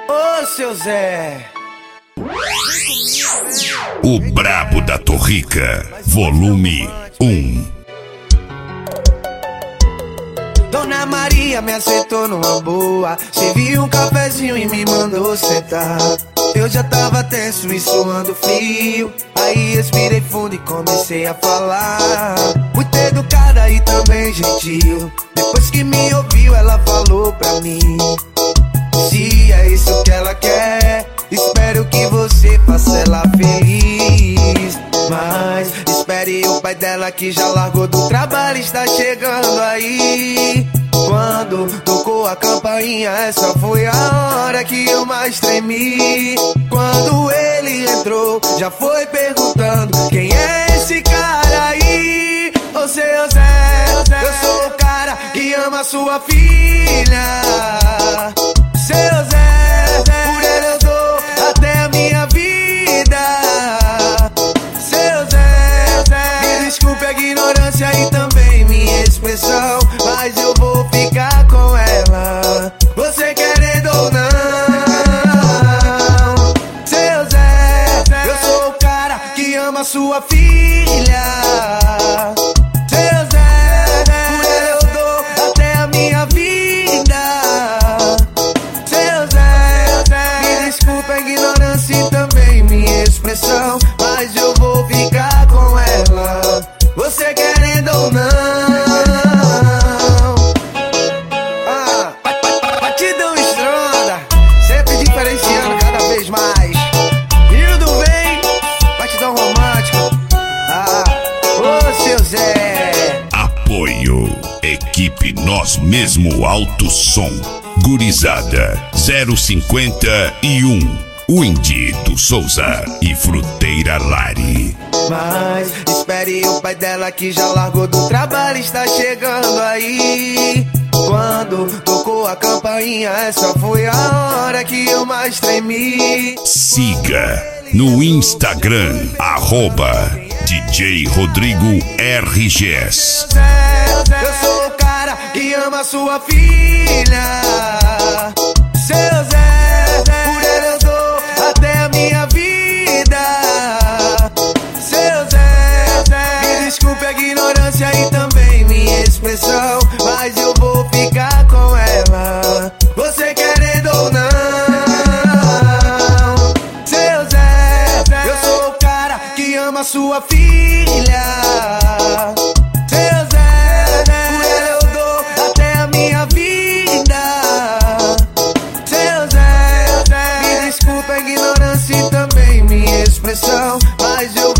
Ô, seu Zé. O Brabo da Torrica, volume 1. Dona Maria me aceitou numa boa, serviu um cafezinho e me mandou sentar. Eu já tava tenso e suando frio, aí respirei fundo e comecei a falar. Muito educada e também gentil, depois que me ouviu ela falou pra mim: se é isso que ela quer, espero que você faça ela feliz. Mas espere o pai dela que já largou do trabalho, está chegando aí. Quando tocou a campainha, essa foi a hora que eu mais tremi. Quando ele entrou, já foi perguntando: quem é esse cara aí? Ô seu Zé, eu sou o cara que ama sua filha. Seu Zé, por ele eu dou até a minha vida. Seu Zé, me desculpe a ignorância e também minha expressão, mas eu vou ficar com ela, você querendo ou não. Seu Zé, eu sou o cara que ama sua filha. Seu Zé, por ele eu dou até a minha vida. Seu Zé, me desculpa a ignorância e também minha expressão, mas eu vou ficar com ela, você querendo ou não. Batidão estronda, sempre diferenciando cada vez mais. Hildo vem, batidão romântico. Ô seu Zé. Apoio, equipe Nós Mesmo Alto Som, Gurizada 051, Windy do Souza e Fruteira Lari. Mas espere o pai dela que já largou do trabalho, está chegando aí. Quando tocou a campainha, essa foi a hora que eu mais tremi. Siga no Instagram, @DJ Rodrigo RGS. Eu sou o cara que ama sua filha. Seu Zé, por ele eu dou até a minha vida. Seu Zé, me desculpe a ignorância e também minha expressão, mas eu vou ficar com ela, você querendo ou não. Seu Zé, eu sou o cara que ama sua filha. Seu Zé, por ele eu dou até a minha vida. Seu Zé, me desculpa a ignorância e também minha expressão, mas eu